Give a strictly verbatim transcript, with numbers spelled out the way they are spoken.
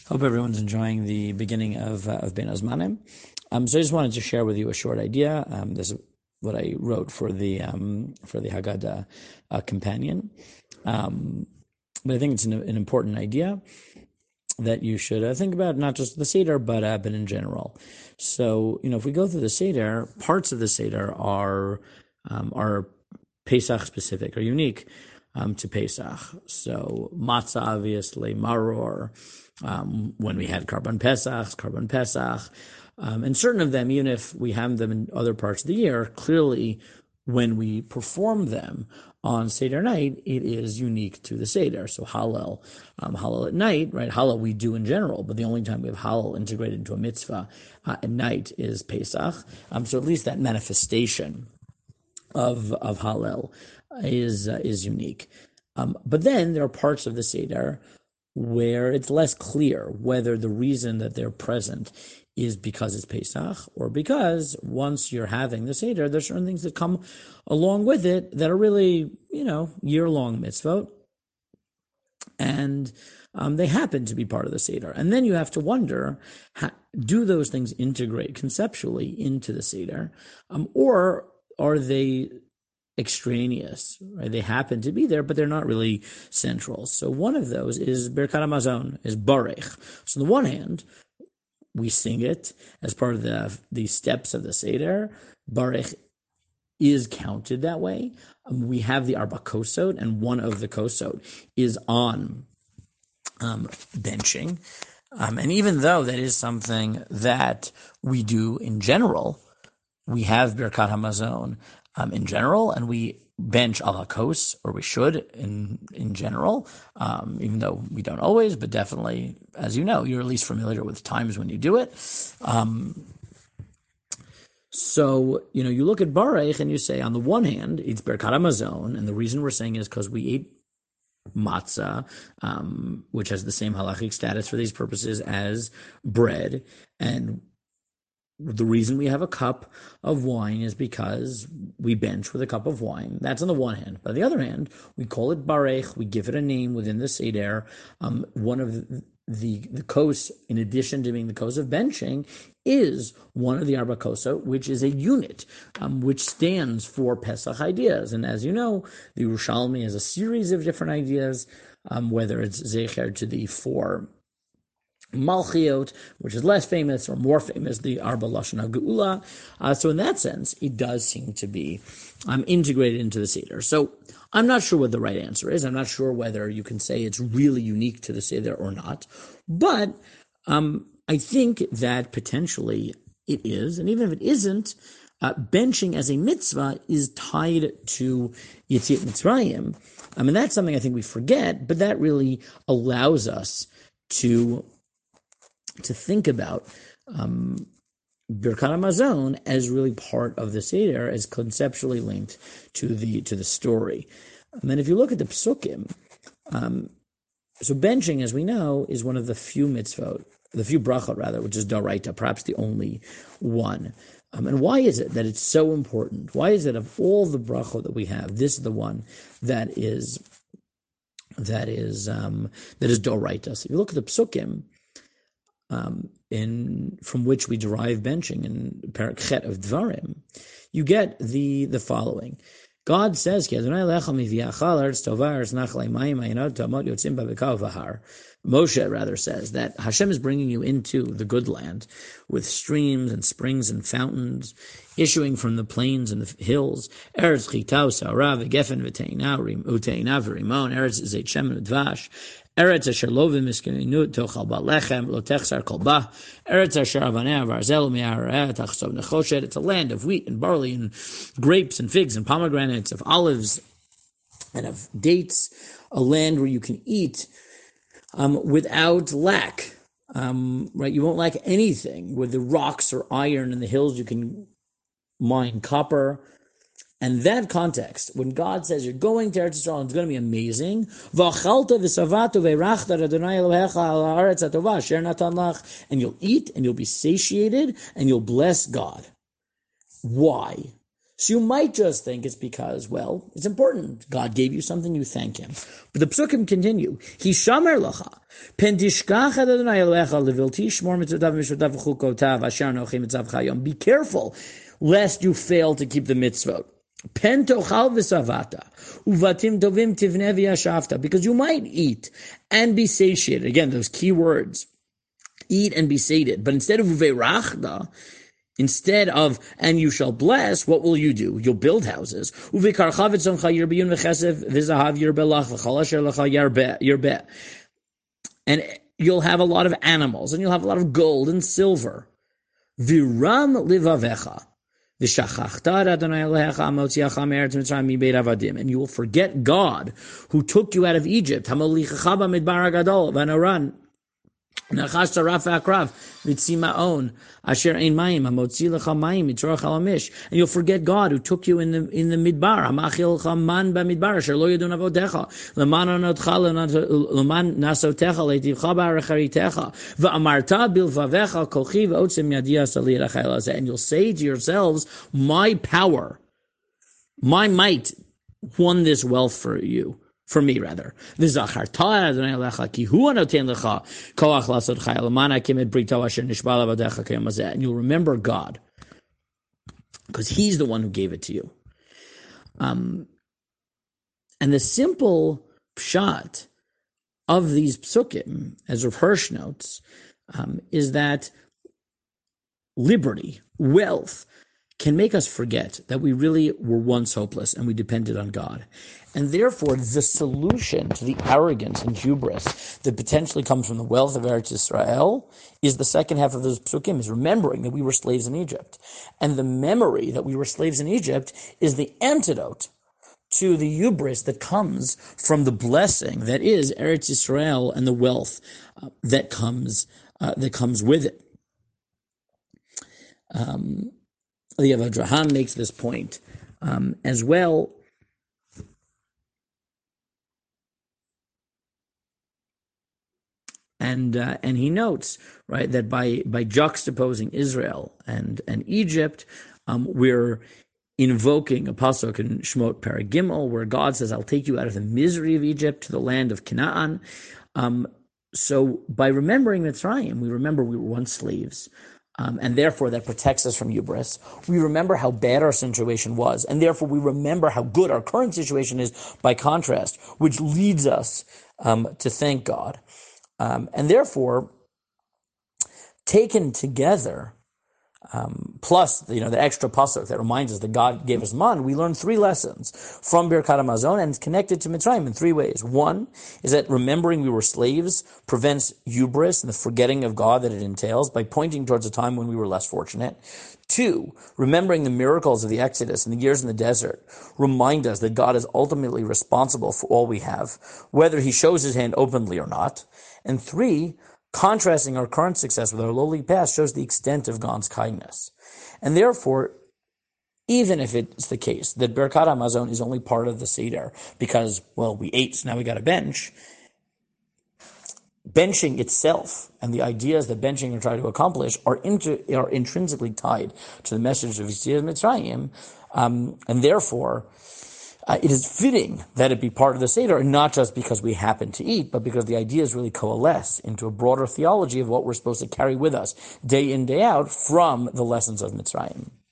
Hope everyone's enjoying the beginning of uh, of Ben Azmanim. Um, so I just wanted to share with you a short idea. Um, this is what I wrote for the um, for the Haggadah uh, companion, um, but I think it's an, an important idea that you should uh, think about, not just the Seder, but uh, but in general. So you know, if we go through the Seder, parts of the Seder are um, are Pesach specific, are unique um, to Pesach. So matzah, obviously, maror. Um, when we had Karban Pesach, Karban Pesach, um, and certain of them, even if we have them in other parts of the year, clearly when we perform them on Seder night, it is unique to the Seder. So Hallel, um, Hallel at night, right? Hallel we do in general, but the only time we have Hallel integrated into a mitzvah uh, at night is Pesach. Um, so at least that manifestation of of Hallel is uh, is unique. Um, but then there are parts of the Seder where it's less clear whether the reason that they're present is because it's Pesach or because once you're having the Seder, there's certain things that come along with it that are really, you know, year-long mitzvot. And um, they happen to be part of the Seder. And then you have to wonder, how, do those things integrate conceptually into the Seder? Um, or are they extraneous, right? They happen to be there, but they're not really central. So one of those is Birkat Hamazon, is Barech. So on the one hand, we sing it as part of the the steps of the Seder. Barech is counted that way. Um, we have the Arba Kosot, and one of the Kosot is on um, benching. Um, and even though that is something that we do in general, we have Birkat Hamazon um, in general, and we bench al hakos, or we should in in general, um, even though we don't always, but definitely, as you know, you're at least familiar with times when you do it. Um, so, you know, you look at Barech and you say, on the one hand, it's Birkat Hamazon, and the reason we're saying is because we ate matzah, um, which has the same halachic status for these purposes as bread, and the reason we have a cup of wine is because we bench with a cup of wine. That's on the one hand. But on the other hand, we call it Barech. We give it a name within the Seder. Um, one of the, the, the kos, in addition to being the kos of benching, is one of the Arba Kosot, which is a unit, um, which stands for Pesach ideas. And as you know, the Yerushalmi has a series of different ideas, um, whether it's Zecher to the four Malchiot, which is less famous or more famous, the Arba Lashon HaGeula. Uh, so in that sense, it does seem to be um, integrated into the Seder. So I'm not sure what the right answer is. I'm not sure whether you can say it's really unique to the Seder or not. But um, I think that potentially it is. And even if it isn't, uh, benching as a mitzvah is tied to Yetziat Mitzrayim. I mean, that's something I think we forget, but that really allows us to to think about um, Birkat Hamazon as really part of the Seder, as conceptually linked to the to the story. And then if you look at the Psukim, um, so benching, as we know, is one of the few mitzvot, the few brachot rather, which is Doraita, perhaps the only one. Um, and why is it that it's so important? Why is it of all the brachot that we have, this is the one that is that is um, that is Doraita? So if you look at the Psukim, Um, in from which we derive benching in Parak Chet of Dvarim, you get the the following. God says, Moshe rather says that Hashem is bringing you into the good land with streams and springs and fountains issuing from the plains and the hills. Eretz chitau sa'ara v'gefen v'teina uteina v'rimon. Eretz is a shem udvash. Eretz asher lovim miskeninu tochal balechem lo techsar kol bah. Eretz asher avaneh varzel mi'areh tachsov nechoshet. It's a land of wheat and barley and grapes and figs and pomegranates, of olives and of dates, a land where you can eat um, without lack. Um, right, you won't lack anything. With the rocks or iron in the hills, you can mine copper. And that context, when God says you're going to Eretz Yisrael, it's going to be amazing. And you'll eat and you'll be satiated and you'll bless God. Why? So you might just think it's because, well, it's important. God gave you something, you thank him. But the psukim continue. Hishamer lacha, pen tishkach Adonai Elohecha levilti shmor mitzvotav mishvotav v'chukotav asher anochi mitzav chayom. Be careful lest you fail to keep the mitzvot. Pen tochal v'savata uvatim tovim tivneh v'yashafta. Because you might eat and be satiated. Again, those key words. Eat and be sated. But instead of uveirachda, instead of, and you shall bless, what will you do? You'll build houses. And you'll have a lot of animals, and you'll have a lot of gold and silver. Viram livavecha. And you will forget God, who took you out of Egypt. And you'll forget God who took you in the in the midbar. And you'll say to yourselves, my power, my might won this wealth for you. For me, rather. And you'll remember God, because he's the one who gave it to you. Um, and the simple pshat of these psukim, as Rav Hirsch notes, um, is that liberty, wealth, can make us forget that we really were once hopeless and we depended on God. And therefore, the solution to the arrogance and hubris that potentially comes from the wealth of Eretz Yisrael is the second half of those psukim, is remembering that we were slaves in Egypt. And the memory that we were slaves in Egypt is the antidote to the hubris that comes from the blessing that is Eretz Yisrael and the wealth uh, that comes uh, that comes with it. Um, the Avraham makes this point um, as well. And uh, and he notes, right, that by by juxtaposing Israel and and Egypt, um, we're invoking a pasuk in Shemot Perek Gimel, where God says, "I'll take you out of the misery of Egypt to the land of Canaan." Um, so by remembering Mitzrayim, we remember we were once slaves, um, and therefore that protects us from hubris. We remember how bad our situation was, and therefore we remember how good our current situation is. By contrast, which leads us um, to thank God. Um, and therefore, taken together, um, plus you know the extra pasuk that reminds us that God gave us man, we learn three lessons from Birkat Hamazon, and it's connected to Mitzrayim in three ways. One is that remembering we were slaves prevents hubris and the forgetting of God that it entails by pointing towards a time when we were less fortunate. Two, remembering the miracles of the Exodus and the years in the desert remind us that God is ultimately responsible for all we have, whether he shows his hand openly or not. And three, contrasting our current success with our lowly past shows the extent of God's kindness. And therefore, even if it's the case that Birkat Hamazon is only part of the Seder because, well, we ate, so now we got a bench, benching itself and the ideas that benching are trying to accomplish are, inter, are intrinsically tied to the message of Yetziat Mitzrayim, um, and therefore uh, it is fitting that it be part of the Seder, not just because we happen to eat, but because the ideas really coalesce into a broader theology of what we're supposed to carry with us day in, day out from the lessons of Mitzrayim.